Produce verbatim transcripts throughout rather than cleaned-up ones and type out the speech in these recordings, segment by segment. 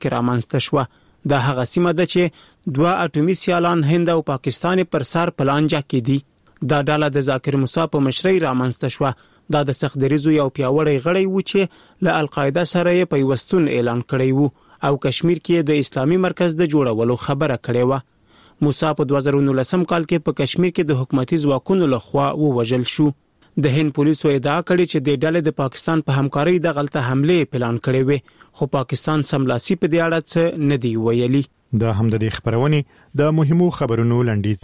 کې رامنځته شوه. دا هغه سیمه ده چې دوه اټومي سیالان هند او پاکستان پر سر په لانجه کې دي. دا ډله د ذاکر موسی په مشرۍ رامنځته شوه. دا د سختدریزو یو پیاوړی غړی و چې له القاعده سره یې پیوستون اعلان کړی و او کشمیر کې د اسلامي مرکز د جوړولو خبره کړې و. موسی په دوه زره نولسم کال کې په کشمیر کې د حکومتي ځواکونو لخوا ووژل شو. د هند پولیسو ادعا کړې چې د ډلې د پاکستان په همکارۍ د غلطه حمله پلان کړې وې، خو پاکستان سملاسي په دې اړه څه نه دی ویلي. دا هم د خبرونې د مهمو خبرونو لنډیز.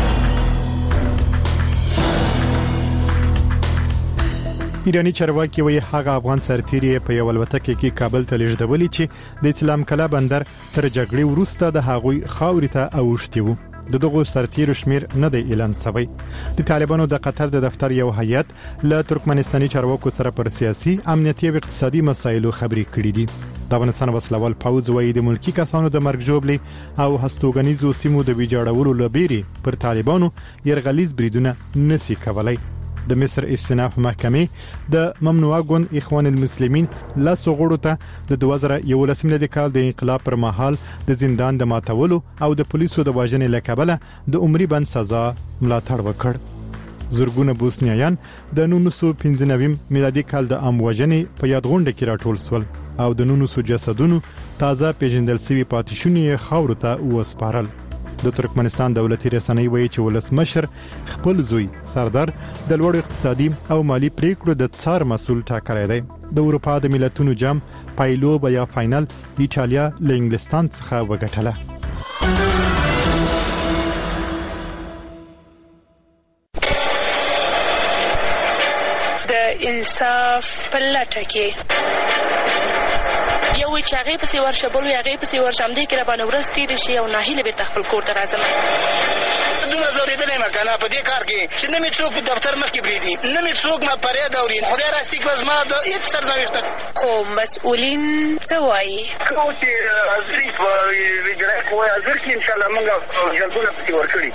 ایرانی چارواکي وایي هغه افغان سرتیري په یو الوتکه کې کابل ته لیږدولي چې د اسلام کلا بندر تر جګړې وروسته د هغوی خاورې ته اوښتي وو. د دغو سرتیرو شمیر نه دی اعلان شوی. د طالبانو د قطر د دفتر یو هیئت له ترکمنستاني چارواکو سره پر سیاسي، امنیتي او اقتصادي مسایلو خبرې کړې دي. د افغانستان وسلوال پوځ وایي د ملکی کسانو د مرګ ژوبلې او هستوګنیزو سیمو د ویجاړولو لپاره پر طالبانو يرغلیز بریدونه نسی کولای. د مصر استئناف محکمې د ممنوعه ګوند اخوان المسلمین لا سغړو ته د دوه زره یولسم کال د انقلاب پر مهال د زندان د ماتولو او د پولیسو د واژنې لکبله د عمري بند سزا ملاتړ وکړ. زرګونه بوسنیایان د نولس سوه پنځه نوي میلادي کال د عام وژنې په یادغونډه کې راټول شول او د نولس سوه جسدونو تازه پیژندل شوی پاتېشونې خاورو ته وسپارل. د ترکمنستان دولتي رسنۍ وایي چې ولسمشر خپل زوی سردار د لوړ اقتصادي او مالی پریکړو د څار مسؤل ټاکلی دی. د اروپا د ملتونو جام پایلو یا فائنل ایټالیا له انګلستان څخه وګټله. د انصاف په لټه کې یو چې هغه پسې ورشه بل هغه پسې ورشم دې کې را باندې ورځ تیر شي او ناهیله به خپل کور ته راځم. دونه زورېدلې مکنه په دې کار کې چې نه می څوک دفتر مخ کې بریدي، نه می څوک ما پرې دوري. خدای راستي کوز ما د هیڅ سرنوشت خو مسؤلین څه وایي کو چې ازري په ویډیو کوه ازر کې ان شاء الله موږ جلبونه پسې ورکړي.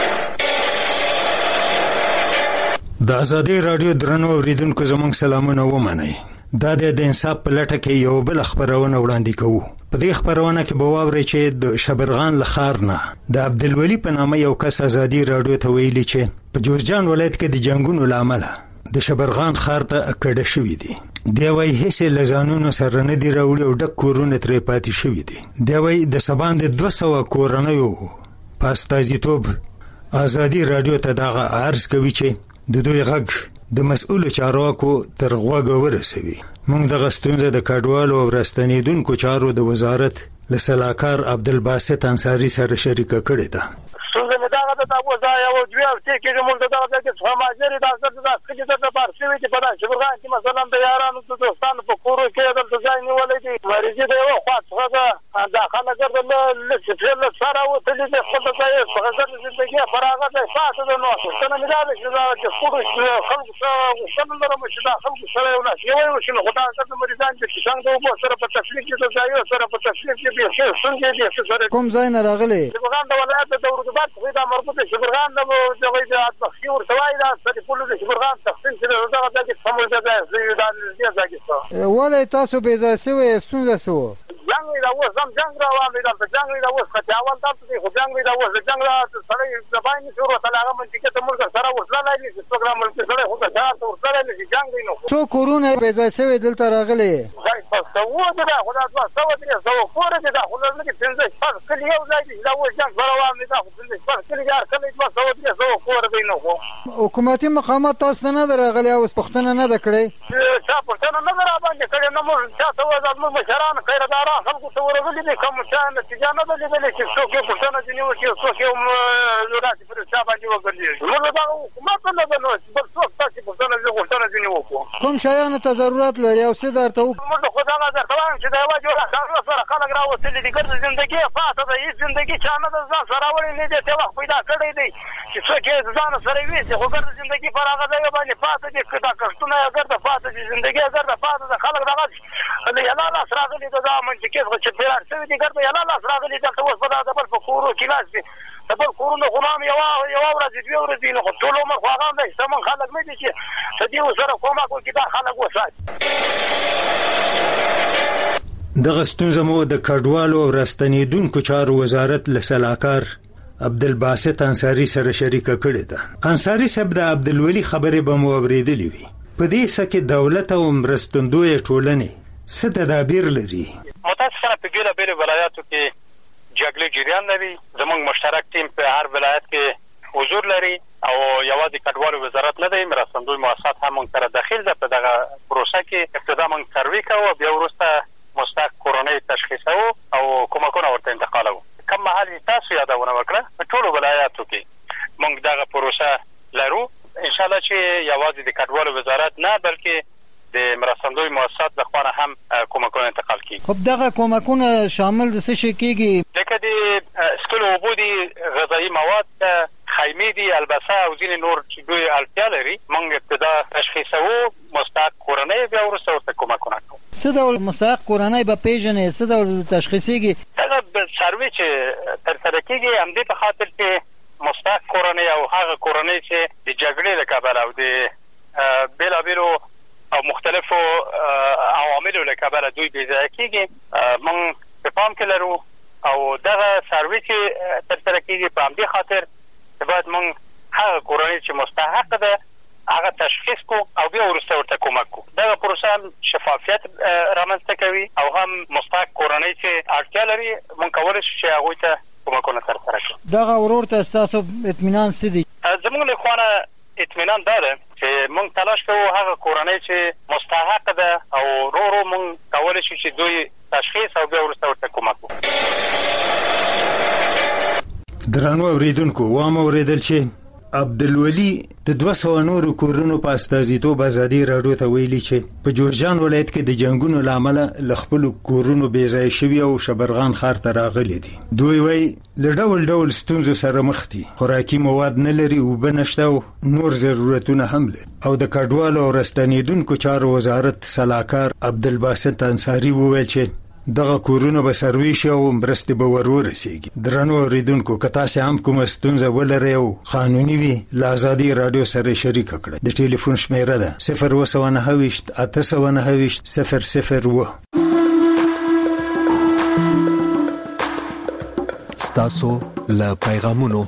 د ازادي رادیو درنو اوریدونکو زموږ سلامونه ومنئ. دا د انصاف په لټه کې یو بل خبرونه وړاندې کوو. په دې خبرونه کې به واورئ چې د شبرغان لخار نه د عبدالولي په نامه یو کس ازادي رادیو ته ویلي چې په جوزجان ولایت کې د جنگونو لامل د شبرغان خار ته کډه شوې دي. دی وايي هیڅ لزانونو سره نه دی راوړي او ډک کورونه ترې پاتې شوي دي. دی وايي د سبان د دوه سوه کورنیو په استازیتوب ازادي رادیو ته دغه عرض کوي چې د دوی غږ د مسؤل چارواکو تر غوږه ورسوي. موږ د غستونزه د کډوالو او راستنیدونکو چارو د وزارت له سلاکار عبدالباسط انصاری سره شریکه کړې ده. څنګه مې دا د تاسو ځای او دوی او چې کې موږ دا د سماجري د اثر د اسکې د بارسوي چې په داسې شبرغان کې مثلا د یارانو د دوستانو په کورو کې د ځای نیولې دي. مریضي دی او خاصه دا داخله ګرځل له سفر سره او تلې د خپل ځای په غزل زندگی فراغت ده فاته ده نو څنګه مې دا چې خپل خلک سره څنګه لرم چې دا خلک سره یو ناس یو یو شنو خدای سره مریضان چې څنګه وو سره په تفصیل کې د ځای سره په تفصیل کې به څه څنګه دي سره کوم ځای نه راغلي شبرغان د ولایت د اردوباد خو دا مربوطه شبرغان د دغه د تخصیور سوای دا سره په لږ شبرغان تقسیم کړي دا د سمول ده دا د ځای ولې تاسو به ځای سوي ستونزه سو جنگ دا و زم جنگ را و دا جنگ دا و خداوند تاسو خو جنگ دا و جنگ را سره زباین شروع تلاغه من چې ته موږ سره ورسره نه دي پروګرام کې سره خو دا ورسره نه دي جنگ نه څو کورونه به ځای سوي دلته راغلي ځای تاسو و دا خدای تاسو سو دي سو کور دي دا خو نه کې څنګه فرق کلی یو ځای دي دا و جنگ روان دي دا خو څنګه فرق کلی یار کلی تاسو سو دي سو کور دي نو حکومتي مقامات تاسو نه دراغلي او پښتنه نه دکړي چې پښتنه نه را باندې کړي نو موږ تاسو زموږ مشران خیرداران خلکو ته ورغلي دي کوم څه نه چې جانه به دي چې څوک په پښتنه دي نو چې څوک یو راځي پر څه باندې وګرځي موږ دا حکومت نه ده نو بل څوک تاسو پښتنه دي پښتنه دي نو کوم شایانه ته ضرورت لري او څه درته موږ خدای نه درته وایم چې دا واجب راځي سره خلک راوستل دي ګرځي ژوندۍ فاته ده هیڅ ژوندۍ چانه ده ځان سره وړي نه دي ته وخت پیدا کړی دی چې څوک یې ځان سره وي خو ګرځي ژوندۍ فراغه ده باندې فاته دي کدا کښتونه ګرځي فاته دي ژوندۍ ګرځي فاته ده خلک دغه له یلا لاس راغلي دا من چې کېږي چې پیرار څه دي ګرځي یلا لاس راغلي دلته اوس په دا بل فکرو کې لاس دي بل کورونه غلام یو یو ورځ دی ورځ نو ټول عمر خو هغه نه سم خلک نه دي چې دې سره کومه کوي دا خلک وسات. دغه ستونزه مو د کډوالو او راستنیدونکو چارو وزارت له سلاکار عبدالباسط انصاری سره شریکه کړې ده. انصاری صاحب د عبدالولي خبرې به مو اورېدلې وي. په دې سکه دولت او مرستندوی ټولنې څه تدابیر لري؟ متاسفانه په ګیله بیل ولایاتو کې جګړې جریان لري. زموږ مشترک ټیم په هر ولایت کې حضور لري او یوازې کډوالو وزارت نه دی، مرستندوی مؤسسات هم موږ سره داخل ده. په دغه پروسه کې ابتدا موږ سروې کوو، بیا وروسته مستحق کورنۍ تشخیصو او کومکونه ورته انتقالوو. کوم مهال تاسو یادونه وکړه په ټولو ولایاتو کې موږ دغه پروسه لرو. ان شاء الله چې یوازې د کډوالو وزارت نه بلکې د مرستندوی مؤسسات لخوا هم کومکونه انتقال کیږي. خب دغه کومکونه شامل د څه شي کیږي؟ لکه د سکلو اوبو دي، غذایی مواد، خیمې دي، البسه او ځینې نور چې دوی اړتیا لري. موږ ابتدا تشخیصوو، مستحق کورنۍ بیا وروسته ورته کومکونه کوو. څه ډول مستحق کورنۍ به پیژنې؟ څه ډول تشخیصیږي؟ دغه سروې چې ترسره کیږي همدې په خاطر چې مستحق کورنۍ او هغه کورنۍ چې د جګړې له کبله او د بېلابېلو او مختلفو عواملو له کبله دوی بې ځایه کېږي، موږ په پام کې لرو. او دغه سروې چې ترسره کېږي په همدې خاطر چې باید موږ هغه کورنۍ چې مستحق ده هغه تشخیص کو او بیا وروسته ورته کومک کو. دغه پروسه هم شفافیت رامنځته کوي او هم مستحق کورنۍ چې اړتیا لري موږ کولی شو چې هغوی ته کومکونه ترسره کړو. دغه ورور ته ستاسو اطمینان څه دی؟ زموږ له خوا نه اطمینان دا ده چې موږ تلاش کوو هغه کورنۍ چې مستحق ده او ورو ورو موږ کولی شو چې دوی تشخیص او بیا وروسته ورته کومک وکړو. درنو اوریدونکو، وام اوریدل چې عبدالولي د دوه سوه نورو کورونو په استازیتوب ازادي راډیو ته ویلي چې په جورجان ولایت کې د جنگونو له امله له خپلو کورونو بې ځایه شوي او شبرغان ښار ته راغلي دي. دوی وایي له ډول ډول ستونزو سره مخ دي، خوراکي مواد نه لري، اوبه نشته او نور ضرورتونه هم لري. او د کډوالو او راستنیدونکو چارو وزارت سلاکار عبدالباسط انصاری وویل چې دغه کورونه به سروې شي او مرستې به ور ورسیږي. درنو اوریدونکو، که تاسې هم کومه ستونزه ولرئ او قانوني وي، له ازادي راډیو سره شریکه کړئ. د ټلیفون شمیره ده صفر اووه سوه نهه ویشت اته سوه نهه ویشت صفر صفر اووه. ستاسو له پیغامونو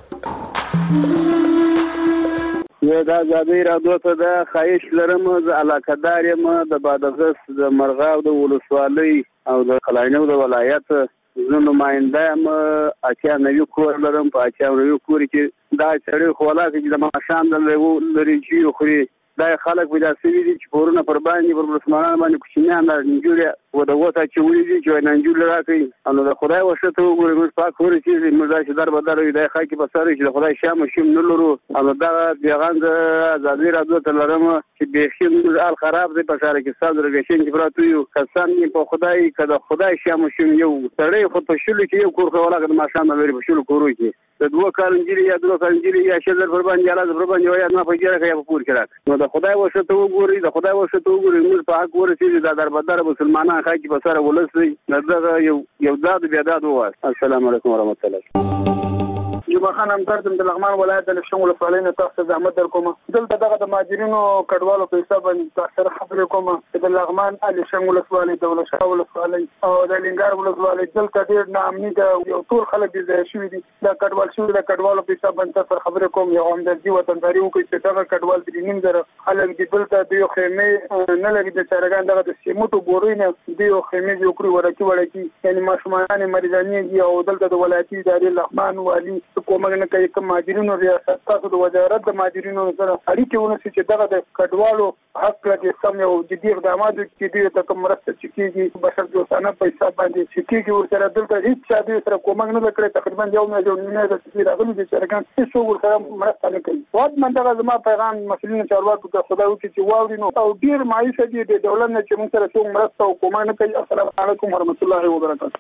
زه د ازادي راډیو ته د خواهش لرم، زه علاقه‌دار یم د بادغیس د مرغاب د ولسوالۍ او د قلاینو د ولایت. زه نماینده یم، اتیا نوي کور لرم. په اتیا نوي کور کې دا سړی خو ولاکه چې د ماښام د لري چې خوري دا خلک پیدا شوي دي چې پورونه پر باندې پر مسلمانانو باندې کوچنیان نجونې و د وته چې ولې دي چې نجونې راکړي. نو د خدای وشته وګورئ، موږ پاک ورې چې موږ دا چې در بدر وي د خاکي په سره چې د خدای شام شم نه لرو. نو دا پیغام د ازادي راډیو ته لرم چې بهخي موږ ال خراب دی په سره کې ساده رګشن چې پراتو یو قسم په خدای کده خدای شام شم یو سړی خو په شلو کې یو کور خو ولاګ د ماشام لري په شلو کورو کې د دوه کارنجلي یا دوه کارنجلي یا شذر پر باندې اله پر باندې وای نه په جره کې په پور کې راک. نو د خدای وشته وګورئ، د خدای وشته وګورئ، موږ په حق ورسېږي دا در بدر مسلمانان خاکي په سره ولسي دغه یو یو داد بیا داد وای. السلام علیکم ورحمت الله. جمعه خان همدرد د لغمان ولایت د لښتون ولسوالۍ نه تاسو ته زحمت در کوم. دلته دغه د ماجرینو کډوالو په حساب باندې تاسو خبرې کوم چې د لغمان لښتون ولسوالۍ د ولشاه ولسوالۍ او د لنګار ولسوالۍ دلته ډېر ناامني ده، یو ټول خلک دې ځای شوي دي. دا کډوال شوي د کډوالو په حساب باندې تاسو خبرې کوم، یو همدردي وطنداري وکړي چې دغه کډوال د نیم زره خلک دي دلته د یو خیمې نه لري. د چارګان دغه د سیمټو بورې نه د یو خیمې جوړ کړي ورکی ورکی، یعنی ماشومان مریضانې دي او دلته د ولایتي ادارې لغمان والی کومه نه کوي. کوم ماجرینو ریاست تاسو د وزارت د ماجرینو سره اړیکې ونیسئ چې دغه د کډوالو حق لري سم یو جدي اقدامات چې دوی ته کوم مرسته کیږي بشر دوستانه په حساب باندې چې کیږي ورسره دلته هیڅ چا دوی سره کومه نه کړی. تقریبا یو میلیون نه د سفیر راغلي چې چرګان هیڅ ورسره مرسته نه کوي. واټ من دغه زما پیغام مسؤلین چارواکو ته خدای وکړي چې واوري نو او ډیر مایوسه دي د دولت نه چې موږ سره څو مرسته او کومه نه کوي. السلام علیکم ورحمت الله وبرکاته.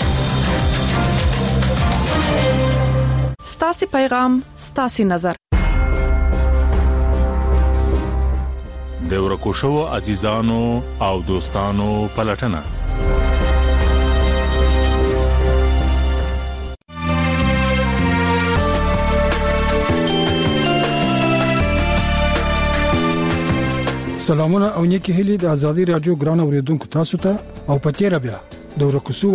ستاسي پیغام ستاسي نظر. د ورکو شو عزیزانو او دوستانو پلټنه. سلامونه او نیکی هیلی د ازادي رادیو ګران اوریدونکو تاسو ته او پتیره بیا د ورکوسو